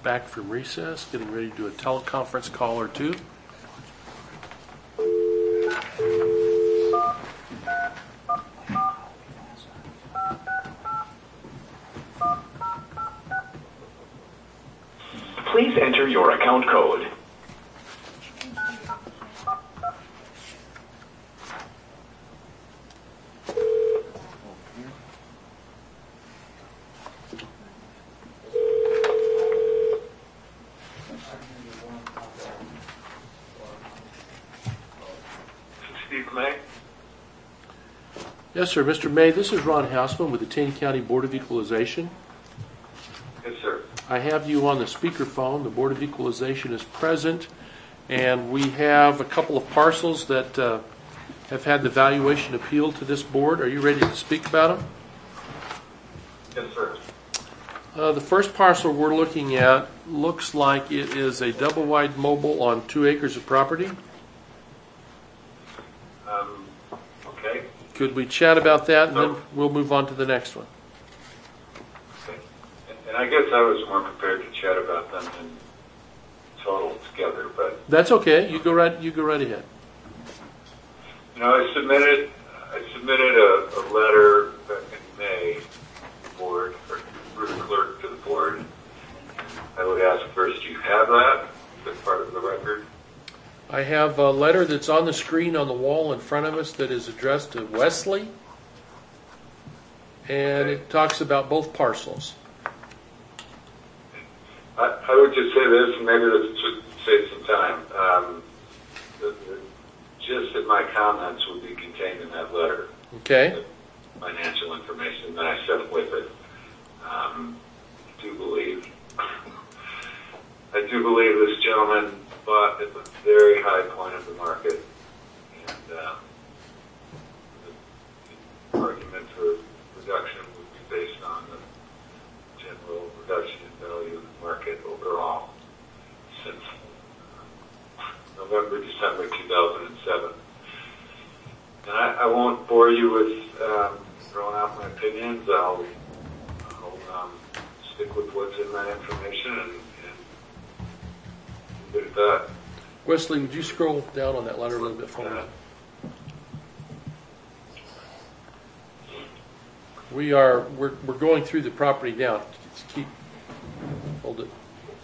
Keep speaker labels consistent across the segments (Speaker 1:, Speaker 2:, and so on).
Speaker 1: back from recess, getting ready to do a teleconference call or two.
Speaker 2: Please enter your account code.
Speaker 3: Steve May?
Speaker 1: Yes, sir. Mr. May, this is Ron Hausman with the Taney County Board of Equalization.
Speaker 3: Yes, sir.
Speaker 1: I have you on the speakerphone. The Board of Equalization is present, and we have a couple of parcels that have had the valuation appealed to this board. Are you ready to speak about them?
Speaker 3: Yes, sir.
Speaker 1: The first parcel we're looking at looks like it is a double-wide mobile on 2 acres of property.
Speaker 3: Okay.
Speaker 1: Could we chat about that, and then we'll move on to the next one?
Speaker 3: Okay. And I guess I was more prepared to chat about them in total together, but
Speaker 1: That's okay. You go right ahead.
Speaker 3: you know, I submitted a letter back in May to the board, or through the clerk to the board. I would ask first, do you have that? Is that part of the record?
Speaker 1: I have a letter that's on the screen on the wall in front of us that is addressed to Wesley, and it talks about both parcels.
Speaker 3: I would just say this, and maybe this should save some time. The gist of my comments would be contained in that letter.
Speaker 1: Okay.
Speaker 3: The financial information that I sent with it. I do believe this gentleman bought at the very high point of the market, and the argument for reduction would be based on the general reduction in value of the market overall since November, December 2007. And I won't bore you with throwing out my opinions. I'll stick with what's in that information and leave it at that.
Speaker 1: Wesley, would you scroll down on that letter a little bit for me? We're going through the property now. Just hold it.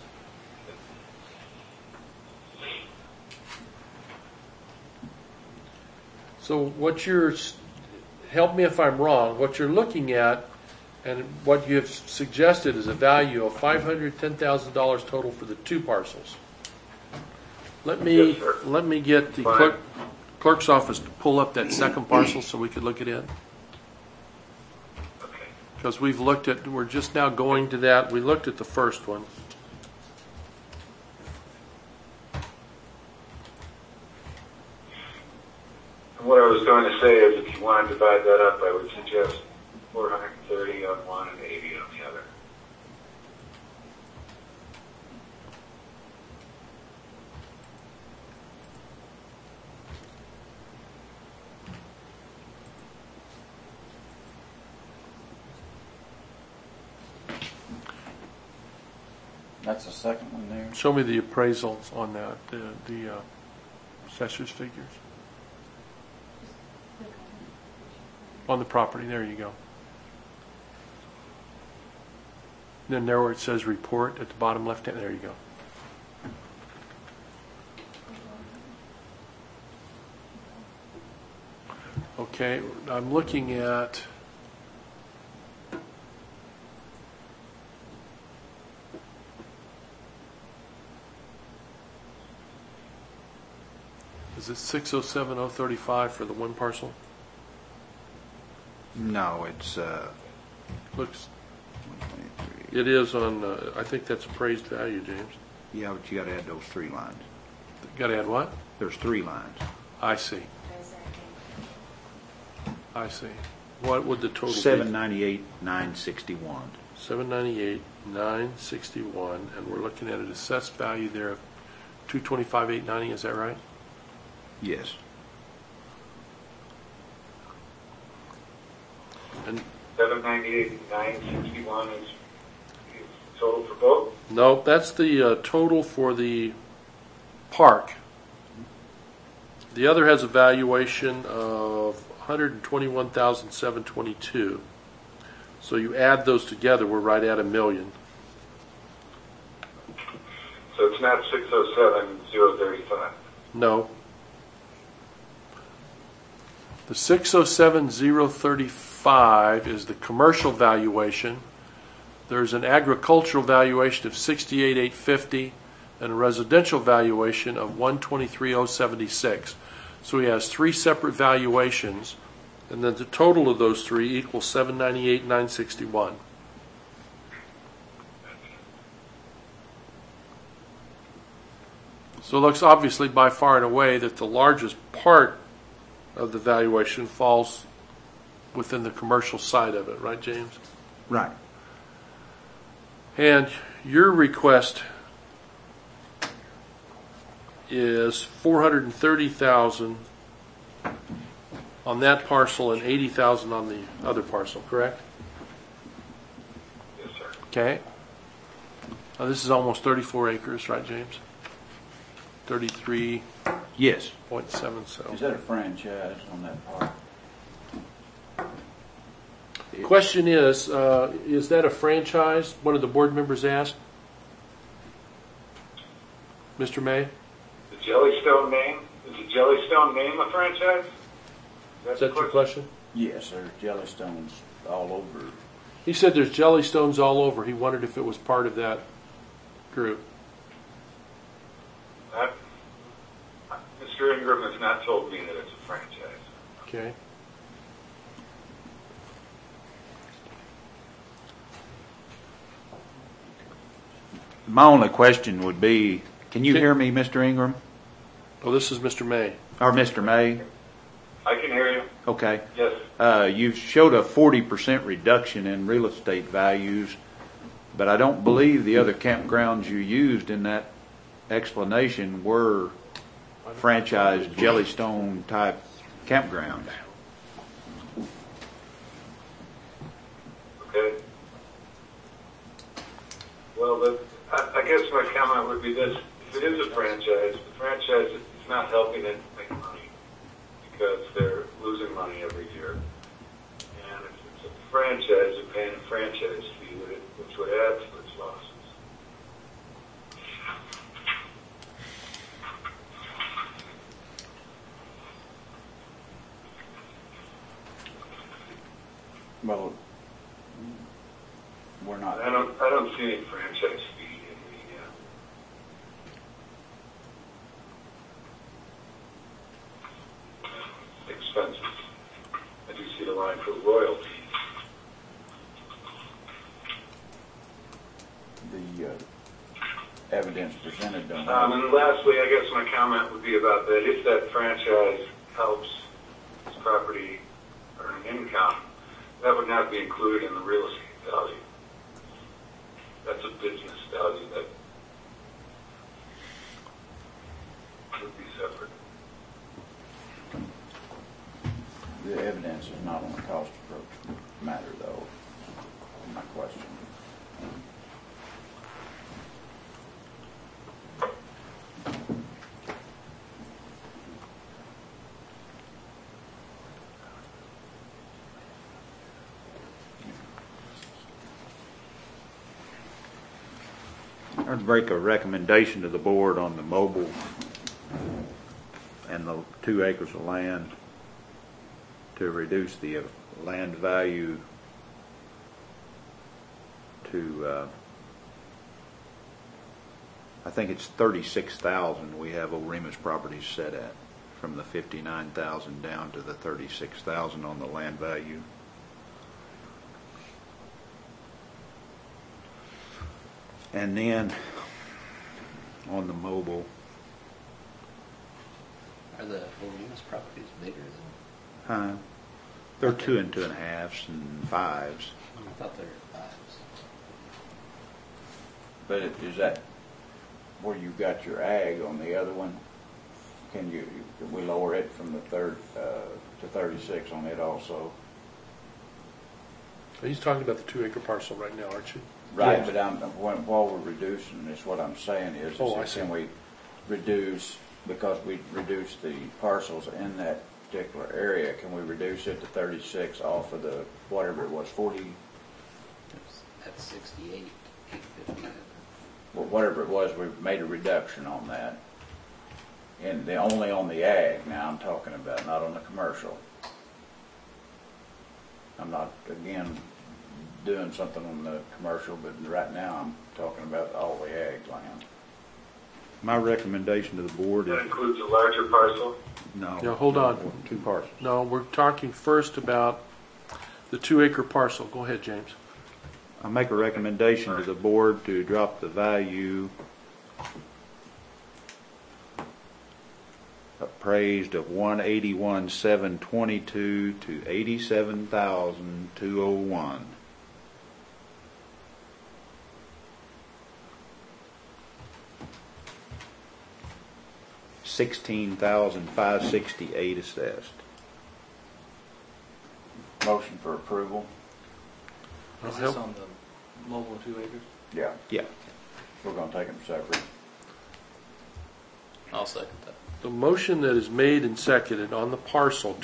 Speaker 1: So help me if I'm wrong, what you're looking at and what you have suggested is a value of $510,000 total for the 2 parcels. Let me get the clerk's office to pull up that second parcel so we could look at it.
Speaker 3: Okay.
Speaker 1: Because we're just now going to that. We looked at the first one.
Speaker 3: And what I was going to say is, if you want to divide that up, I would suggest 430 on one and 80 on the other.
Speaker 4: That's the second one there.
Speaker 1: Show me the appraisals on that, the assessor's figures. On the property, there you go. Then there where it says report at the bottom left hand, there you go. Okay, I'm looking at is it 607,035 for the 1 parcel?
Speaker 4: No, it's
Speaker 1: Looks
Speaker 4: 123.
Speaker 1: it is on I think that's appraised value, James.
Speaker 4: Yeah, but you got to add those 3 lines.
Speaker 1: Got to add what?
Speaker 4: There's 3 lines.
Speaker 1: I see. What would the total be?
Speaker 4: 798,961.
Speaker 1: 798,961, and we're looking at an assessed value there of 225,890. Is that right?
Speaker 4: Yes.
Speaker 1: And
Speaker 3: 798,961 is total for both?
Speaker 1: Nope, that's the total for the park. The other has a valuation of $121,722. So you add those together, we're right at $1 million.
Speaker 3: So it's not 607,035.
Speaker 1: No. The 607,035 is the commercial valuation. There's an agricultural valuation of 68,850 and a residential valuation of 123,076. So he has three separate valuations, and then the total of those three equals 798,961. So it looks obviously by far and away that the largest part of the valuation falls within the commercial side of it, right, James?
Speaker 4: Right.
Speaker 1: And your request is $430,000 on that parcel and $80,000 on the other parcel, correct?
Speaker 3: Yes, sir.
Speaker 1: Okay. Now this is almost 34 acres, right, James? 33.7.
Speaker 4: Yes.
Speaker 5: Is that a franchise on that part?
Speaker 1: Question is that a franchise? One of the board members asked. Mr. May?
Speaker 3: The Jellystone name? Is the Jellystone name a franchise?
Speaker 1: Is that your question?
Speaker 5: Yes, there's Jellystones all over.
Speaker 1: He said there's Jellystones all over. He wondered if it was part of that group.
Speaker 3: Mr. Ingram has not told me that it's a franchise.
Speaker 1: Okay.
Speaker 4: My only question would be, can you hear me, Mr. Ingram?
Speaker 1: Oh, this is Mr. May.
Speaker 4: Or Mr. May?
Speaker 3: I can hear you.
Speaker 4: Okay.
Speaker 3: Yes.
Speaker 4: You showed a 40% reduction in real estate values, but I don't believe the other campgrounds you used in that explanation were franchise Jellystone type campgrounds.
Speaker 3: Okay. Well, I guess my comment would be this. If it is a franchise, the franchise is not helping it make money because they're losing money every year. And if it's a franchise, they're paying a franchise fee, which would add to its losses.
Speaker 5: Well, we're not.
Speaker 3: I don't see any franchise fee in the expenses. I do see the line for royalties.
Speaker 5: The evidence presented don't.
Speaker 3: And lastly, I guess my comment would be about that. If that franchise helps this property earn income, that would not be included in the real estate value. That's a business value that would be separate.
Speaker 5: The evidence is not on the cost approach matter, though. My question.
Speaker 4: I'd break a recommendation to the board on the mobile and the 2 acres of land to reduce the land value to, I think it's 36,000 we have Oremus properties set at, from the 59,000 down to the 36,000 on the land value. And then on the mobile,
Speaker 6: Are the Oremus properties bigger than?
Speaker 4: they're 2 and 2.5s and 5s.
Speaker 6: I thought they were 5s.
Speaker 5: But is that where you got your ag on the other one? Can we lower it from the third to 36 on it also?
Speaker 1: He's talking about the 2 acre parcel right now, aren't you?
Speaker 5: Right,
Speaker 1: Yes.
Speaker 5: but while we're reducing this, what I'm saying is,
Speaker 1: Oh, I see.
Speaker 5: can we reduce, because we reduced the parcels in that particular area, can we reduce it to 36 off of the, whatever it was, 40,
Speaker 6: That's 68, 850.
Speaker 5: well, whatever it was, we made a reduction on that. And only on the ag now I'm talking about, not on the commercial. I'm not, again, doing something on the commercial, but right now I'm talking about all the ag land.
Speaker 4: My recommendation to the board
Speaker 3: That
Speaker 4: is,
Speaker 3: includes a larger parcel.
Speaker 4: no.
Speaker 1: Now, hold on.
Speaker 4: 2 parcels.
Speaker 1: No, we're talking first about the 2-acre parcel. Go ahead, James.
Speaker 4: I make a recommendation to the board to drop the value appraised of $181,722 to $87,201. $16,568 assessed.
Speaker 5: Motion for approval?
Speaker 6: Is
Speaker 1: Help.
Speaker 6: this on the mobile 2 acres?
Speaker 5: Yeah,
Speaker 4: Yeah.
Speaker 5: we're gonna take them separate.
Speaker 6: I'll second that.
Speaker 1: The motion that is made and seconded on the parcel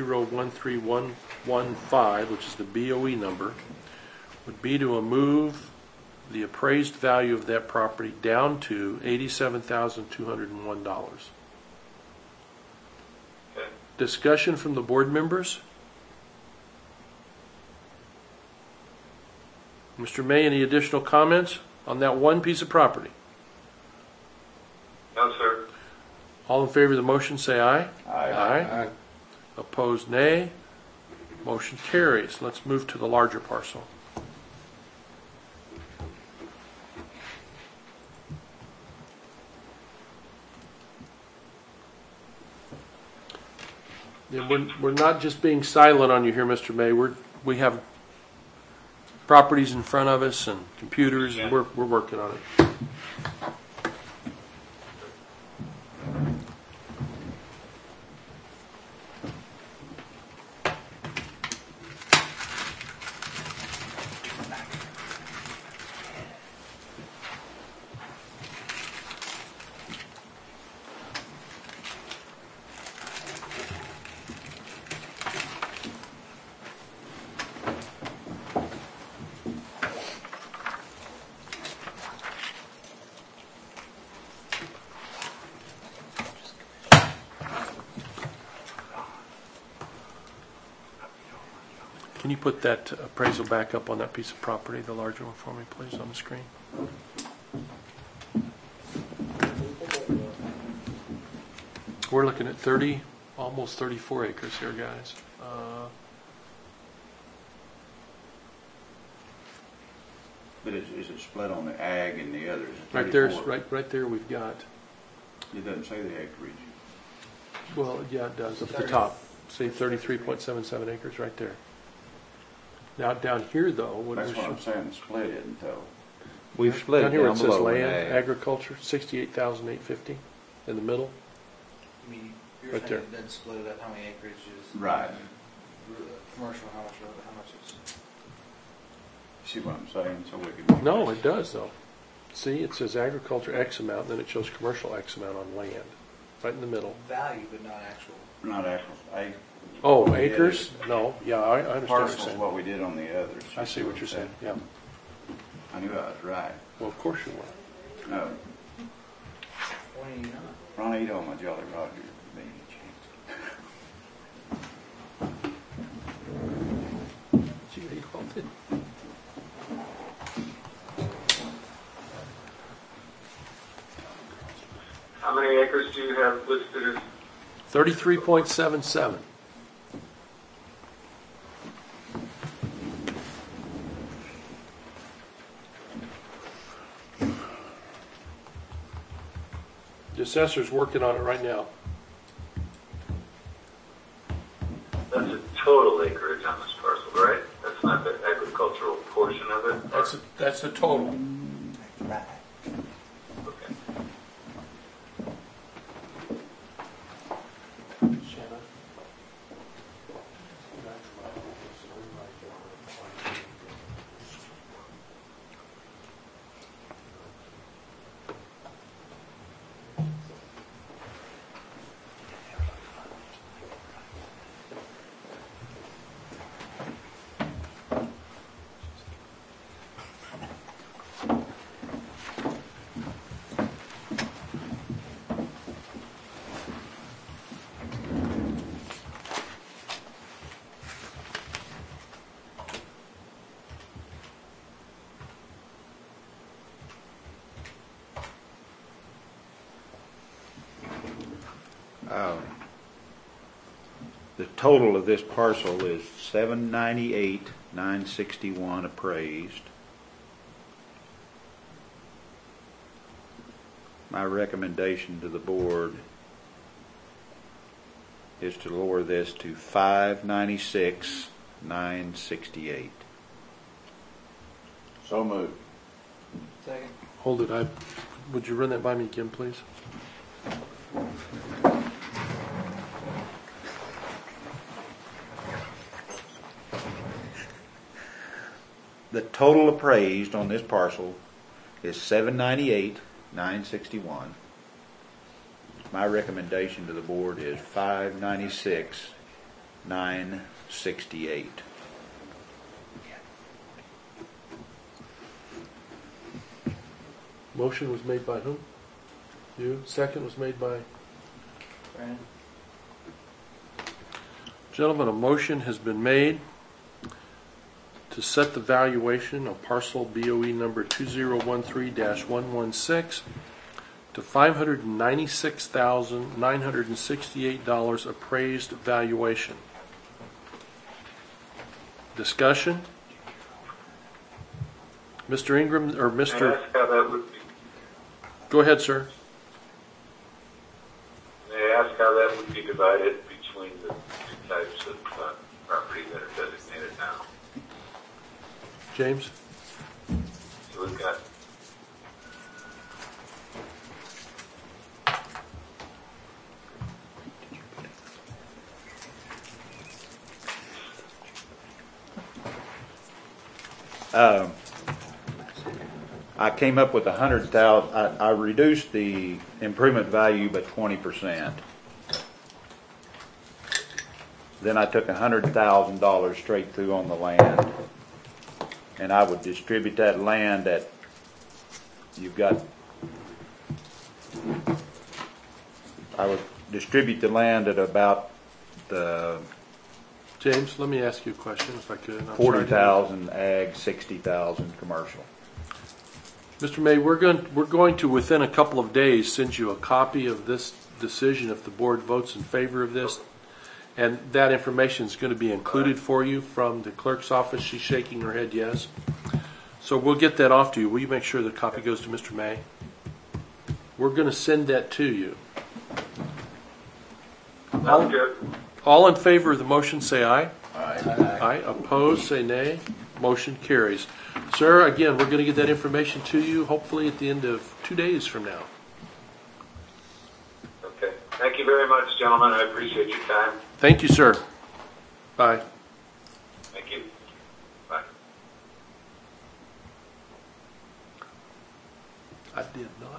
Speaker 1: 2013115, which is the BOE number, would be to move the appraised value of that property down to $87,201.
Speaker 3: Okay.
Speaker 1: Discussion from the board members? Mr. May, any additional comments on that one piece of property?
Speaker 3: No, sir.
Speaker 1: All in favor of the motion, say aye.
Speaker 5: Aye.
Speaker 1: Opposed, nay. Motion carries. Let's move to the larger parcel. Yeah, we're not just being silent on you here, Mr. May. We have properties in front of us and computers, and we're working on it. Can you put that appraisal back up on that piece of property, the larger one for me, please, on the screen? We're looking at 30, almost 34 acres here, guys.
Speaker 5: But is it split on the ag and the others?
Speaker 1: Right there,
Speaker 5: 34?
Speaker 1: right there we've got,
Speaker 5: It doesn't say the acreage.
Speaker 1: well, yeah, it does, up at the top. Say 33.77 acres right there. Now, down here, though, what
Speaker 5: That's
Speaker 1: was
Speaker 5: what I'm saying, the split isn't though.
Speaker 4: We've split
Speaker 1: down
Speaker 4: it
Speaker 1: here
Speaker 4: down
Speaker 1: it says
Speaker 4: below in
Speaker 1: land,
Speaker 4: ag.
Speaker 1: agriculture, 68,850 in the middle.
Speaker 6: I mean, you're
Speaker 1: Right
Speaker 6: saying
Speaker 1: there.
Speaker 6: it doesn't split it up how many acreage is
Speaker 5: Right.
Speaker 6: commercial, how much is.
Speaker 5: See what I'm saying? So we can.
Speaker 1: No, it does though. See, it says agriculture X amount, and then it shows commercial X amount on land, right in the middle.
Speaker 6: Value, but not actual.
Speaker 5: Not actual,
Speaker 1: Oh,
Speaker 5: what we did
Speaker 1: acres?
Speaker 5: is-
Speaker 1: No, yeah, I understand what you're
Speaker 5: Parcels,
Speaker 1: saying.
Speaker 5: what we did on the others.
Speaker 1: I see what you're saying, yeah.
Speaker 5: I knew I was right.
Speaker 1: Well, of course you were.
Speaker 5: No,
Speaker 6: 29.
Speaker 5: Ronnie told my Jolly Roger. Made a chance.
Speaker 1: Gee, he called it.
Speaker 3: How many acres do you have listed as?
Speaker 1: 33.77. The assessor's working on it right now.
Speaker 3: That's a total acreage on this parcel, right? That's not the agricultural portion of it?
Speaker 1: That's the total.
Speaker 3: Okay.
Speaker 4: The total of this parcel is $798,961 appraised. My recommendation to the board is to lower this to $596,968.
Speaker 5: So moved.
Speaker 6: Second.
Speaker 1: Hold it. Would you run that by me again, please?
Speaker 4: The total appraised on this parcel is $798,961. My recommendation to the board is $596,968.
Speaker 1: Motion was made by whom? You. Second was made by?
Speaker 6: Brandon.
Speaker 1: Gentlemen, a motion has been made to set the valuation of parcel BOE number 2013-116 to $596,968 appraised valuation. Discussion? Mr. Ingram, or
Speaker 3: May I
Speaker 1: Mr.
Speaker 3: ask how that would be?
Speaker 1: Go ahead, sir.
Speaker 3: May I ask how that would be divided between the two types of property that are designated now?
Speaker 1: James?
Speaker 3: So we've got
Speaker 4: I came up with 100,000. I reduced the improvement value by 20%. Then I took $100,000 straight through on the land, and I would distribute that land at. You've got. I would distribute the land at about the
Speaker 1: James, let me ask you a question if I could.
Speaker 4: 40,000 ag, 60,000 commercial.
Speaker 1: Mr. May, we're going to within a couple of days send you a copy of this decision if the board votes in favor of this, and that information is going to be included for you from the clerk's office. She's shaking her head yes. So we'll get that off to you. Will you make sure the copy goes to Mr. May? We're going to send that to you.
Speaker 3: Sounds good.
Speaker 1: All in favor of the motion say aye.
Speaker 5: Aye.
Speaker 1: Aye. Opposed say nay. Motion carries. Sir, again, we're going to get that information to you hopefully at the end of 2 days from now.
Speaker 3: Okay. Thank you very much, gentlemen. I appreciate your time.
Speaker 1: Thank you, sir. Bye.
Speaker 3: Thank you. Bye.
Speaker 1: I did not.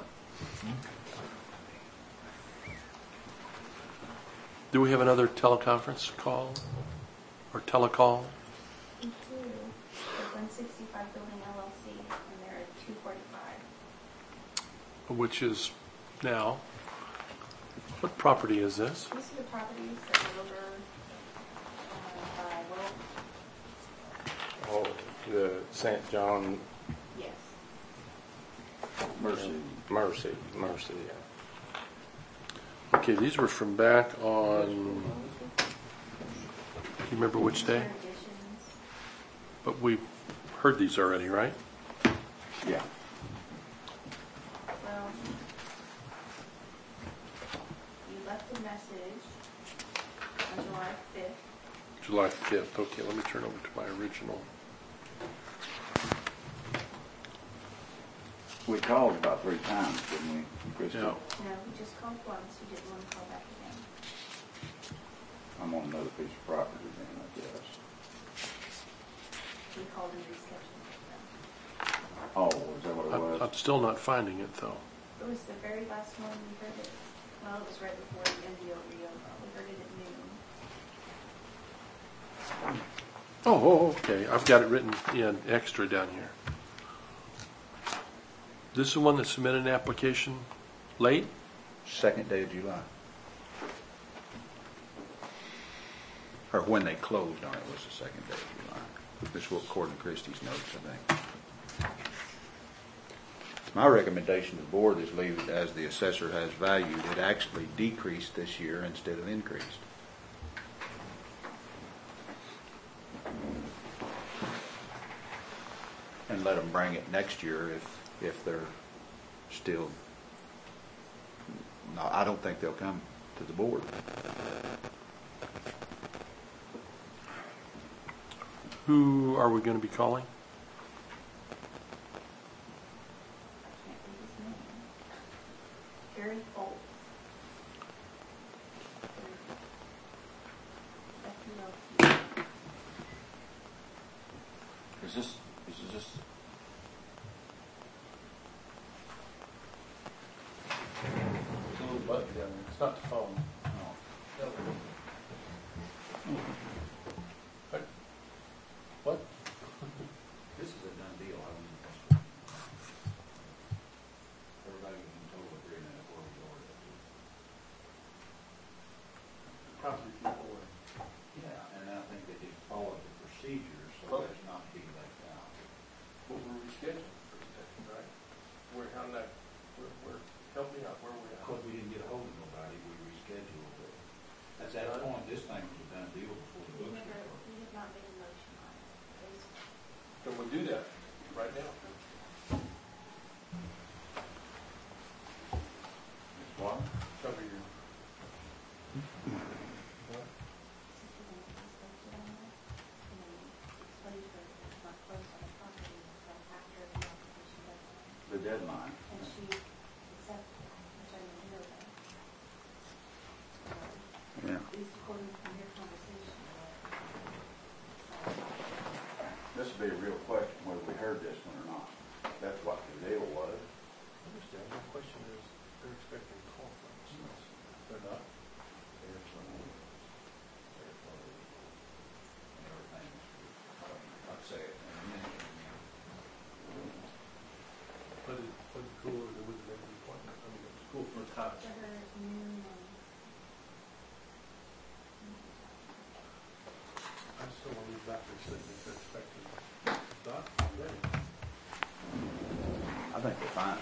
Speaker 1: Do we have another teleconference call or telecall?
Speaker 7: We do. The 165 Building LLC, and they're at 245.
Speaker 1: Which is now. What property is this?
Speaker 7: These are the properties that are over by Will.
Speaker 8: Oh, the St. John
Speaker 7: Yes.
Speaker 5: Mercy.
Speaker 8: Mercy, yeah.
Speaker 1: Okay, these were from back on, do you remember which day?
Speaker 7: Additions.
Speaker 1: But we've heard these already, right?
Speaker 5: Yeah.
Speaker 7: Well, you left a message on July 5th.
Speaker 1: July 5th. Okay, let me turn over to my original.
Speaker 5: We called about 3 times, didn't we, Christie?
Speaker 1: Yeah.
Speaker 7: No, we just called once. You didn't want to call back again.
Speaker 5: I'm on another piece of property then, I guess.
Speaker 7: We called and rescheduled them.
Speaker 5: Oh, is that what it was?
Speaker 1: I'm still not finding it though.
Speaker 7: It was the very last one we heard it. Well, it was right before the NDO Rio. We heard it at noon.
Speaker 1: Oh, okay. I've got it written in extra down here. This is the one that submitted an application late?
Speaker 4: Second day of July. Or when they closed on it was the second day of July. This will according to Christie's notes, I think. My recommendation to the board is leave it as the assessor has valued. It actually decreased this year instead of increased. and let them bring it next year if they're still, no, I don't think they'll come to the board.
Speaker 1: Who are we going to be calling?
Speaker 7: I can't think his name. Gary Foltz. F-U-L-T.
Speaker 5: Is this,
Speaker 1: It's a little button down there. It's not the phone. What?
Speaker 4: This is a done deal. Everybody in total agreement of where we are.
Speaker 1: Probably people.
Speaker 4: Yeah, and I think they did follow the procedures, so there's not be left out.
Speaker 1: Well, we're rescheduling for today, right? How did help me out, where are we at?
Speaker 4: Because we didn't get a hold of nobody, we rescheduled it. At that point, this thing was a done deal before the
Speaker 7: We
Speaker 4: books
Speaker 7: never,
Speaker 4: were.
Speaker 7: we have not made a motion on it. It's-
Speaker 1: Can we do that right now?
Speaker 4: What?
Speaker 1: Cover your.
Speaker 4: The deadline.
Speaker 7: And she accepted, which I didn't know that.
Speaker 4: Yeah.
Speaker 7: At least according to your conversation.
Speaker 5: this would be a real question whether we heard this one or not. That's what the deal was.
Speaker 1: I understand. My question is, they're expecting a call from us. They're not?
Speaker 4: I'd say it in a minute.
Speaker 1: But it wasn't cool or there was an appointment. I mean, it was cool for a time.
Speaker 7: For her noon
Speaker 1: I still want to be back there sitting if they're expecting. Not ready.
Speaker 5: I think they're fine.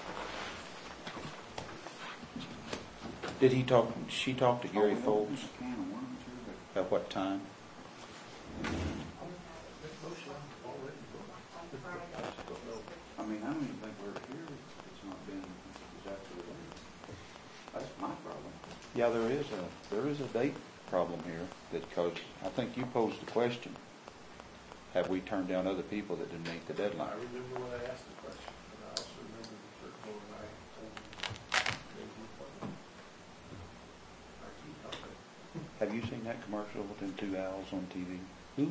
Speaker 4: Did she talk to Gary Foltz?
Speaker 5: Can of worms here,
Speaker 4: At what time?
Speaker 1: That motion already.
Speaker 7: on Friday.
Speaker 5: but, I mean, I don't even think we're here. It's not been exactly the date. That's my problem.
Speaker 4: Yeah, there is a date problem here because I think you posed the question. Have we turned down other people that didn't meet the deadline?
Speaker 1: I remember when I asked the question, and I also remember the clerk told me I told him maybe the appointment. I keep talking.
Speaker 4: Have you seen that commercial with them two owls on TV? Who?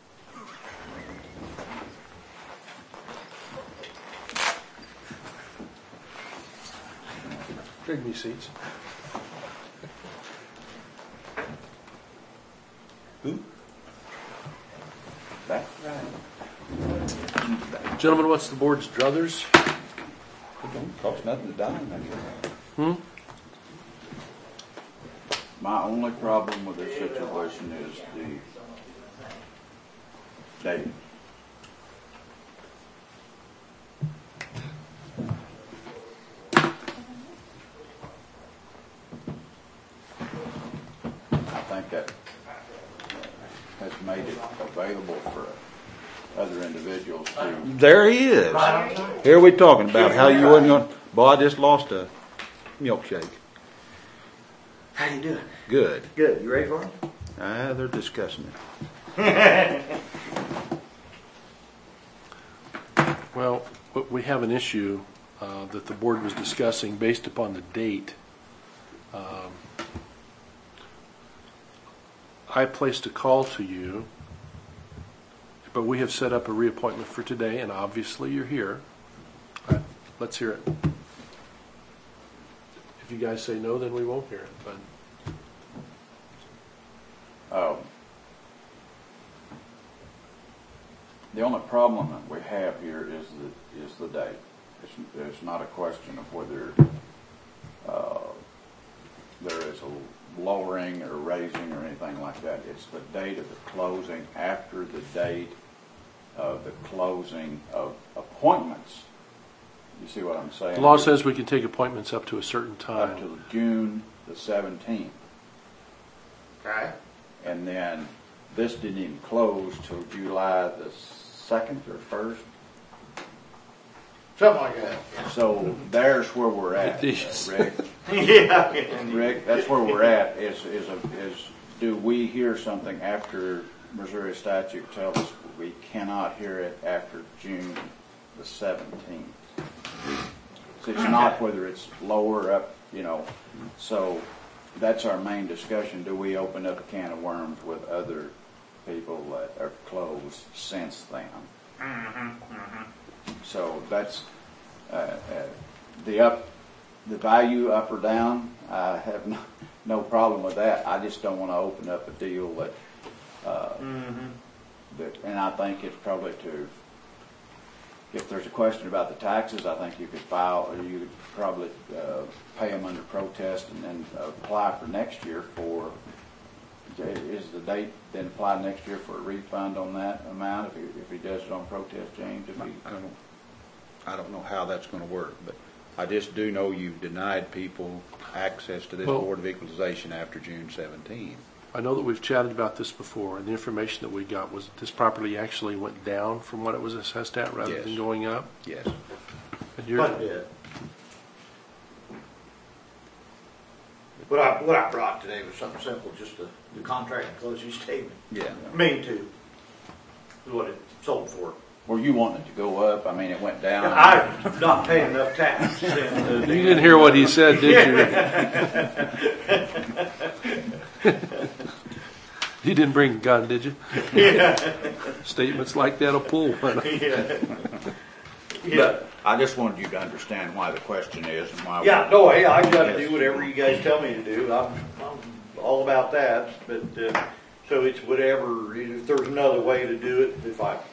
Speaker 1: Bring me seats.
Speaker 4: Who?
Speaker 5: That's right.
Speaker 1: Gentlemen, what's the board's druthers?
Speaker 4: It don't cost nothing to dine, I guess.
Speaker 5: My only problem with this situation is the date. I think that has made it available for other individuals to.
Speaker 4: There he is. Here we talking about how you wasn't going. Boy, I just lost a milkshake.
Speaker 6: How you doing?
Speaker 4: Good.
Speaker 6: Good. You ready for it?
Speaker 4: They're discussing it.
Speaker 1: Well, we have an issue that the board was discussing based upon the date. I placed a call to you, but we have set up a reappointment for today, and obviously you're here. All right, let's hear it. If you guys say no, then we won't hear it. But
Speaker 5: The only problem that we have here is the date. It's not a question of whether there is a lowering or raising or anything like that. It's the date of the closing after the date of the closing of appointments. You see what I'm saying?
Speaker 1: the law says we can take appointments up to a certain
Speaker 5: up
Speaker 1: time.
Speaker 5: to June the 17th.
Speaker 6: Okay.
Speaker 5: And then this didn't even close till July the 2nd or 1st.
Speaker 9: Something like that.
Speaker 5: So there's where we're at,
Speaker 1: Yes.
Speaker 5: Rick.
Speaker 9: Yeah.
Speaker 5: Rick, that's where we're at, is do we hear something after Missouri statute tells us we cannot hear it after June the 17th? So it's not whether it's lower up, so that's our main discussion. Do we open up a can of worms with other people that are closed since then? So that's the value up or down. I have no problem with that. I just don't want to open up a deal that, and I think it's probably if there's a question about the taxes, I think you could probably pay them under protest and then apply for next year is the date then apply next year for a refund on that amount if he does it on protest, James?
Speaker 4: I don't know how that's going to work, but I just do know you've denied people access to this
Speaker 1: Well-
Speaker 4: Board of Equalization after June 17th.
Speaker 1: I know that we've chatted about this before, and the information that we got was that this property actually went down from what it was assessed at rather
Speaker 4: Yes.
Speaker 1: than going up.
Speaker 4: Yes.
Speaker 1: And you're,
Speaker 9: But what I brought today was something simple, just the contract and closing statement.
Speaker 4: Yeah.
Speaker 9: Mean to is what it sold for.
Speaker 5: Or you want it to go up? I mean, it went down.
Speaker 9: I'm not paying enough tax.
Speaker 1: you didn't hear what he said, did you? You didn't bring a gun, did you?
Speaker 9: Yeah.
Speaker 1: Statements like that'll pull.
Speaker 9: Yeah.
Speaker 5: But I just wanted you to understand why the question is and why.
Speaker 9: Yeah, no, hey, I got to do whatever you guys tell me to do. I'm all about that. But so it's whatever. If there's another way to do it, if I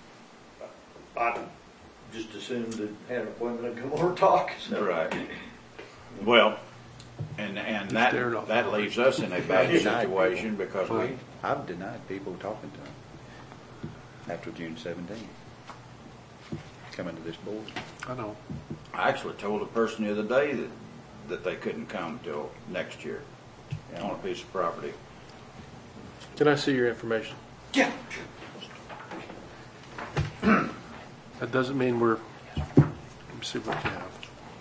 Speaker 9: just assumed to have an appointment and come over and talk. So.
Speaker 5: Right. Well, and
Speaker 1: staring off
Speaker 5: that
Speaker 1: the
Speaker 5: leaves us in a bad
Speaker 4: Denied
Speaker 5: situation because we.
Speaker 4: I've denied people talking to them after June 17th. Coming to this board.
Speaker 1: I know.
Speaker 5: I actually told a person the other day that they couldn't come till next year on a piece of property.
Speaker 1: Can I see your information?
Speaker 9: Yeah.
Speaker 1: That doesn't mean we're. Let me see what you have.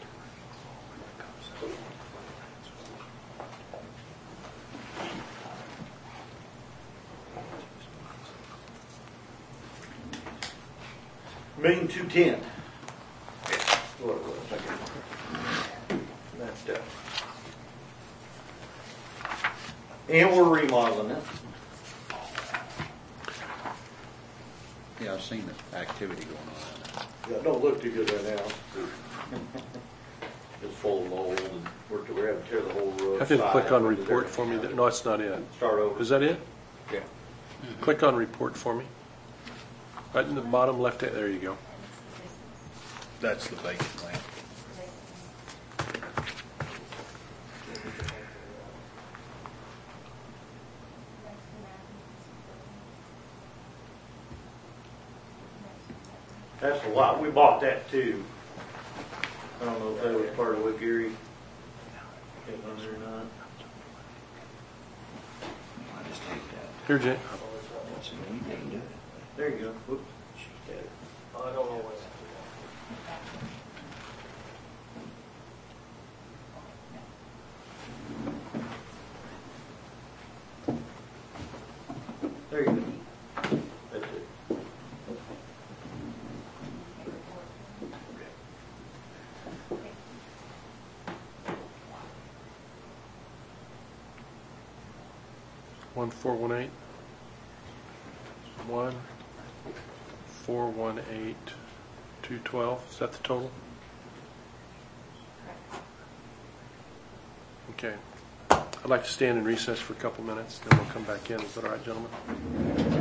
Speaker 9: $1,210,000. What it was, that and we're remodeling it.
Speaker 4: Yeah, I've seen the activity going on.
Speaker 9: Yeah, it don't look too good right now. It's full of mold, and we're having to tear the whole roof.
Speaker 1: Have him
Speaker 9: side
Speaker 1: click
Speaker 9: out
Speaker 1: on
Speaker 9: and
Speaker 1: report
Speaker 9: everything.
Speaker 1: for me. No, it's not it.
Speaker 9: Start over.
Speaker 1: Is that it?
Speaker 9: Yeah.
Speaker 1: Click on report for me. Right in the bottom left hand. There you go.
Speaker 4: That's the vacant land.
Speaker 9: That's a lot. We bought that too. I don't know if that was part of what Gary hit on there or not.
Speaker 5: I just take that.
Speaker 1: Here, Jay.
Speaker 9: There you go. Whoops. I don't know what. There you go. That's it.
Speaker 1: One 418. 1,418,212. Is that the total? Okay. I'd like to stand in recess for a couple minutes, then we'll come back in. Is that all right, gentlemen?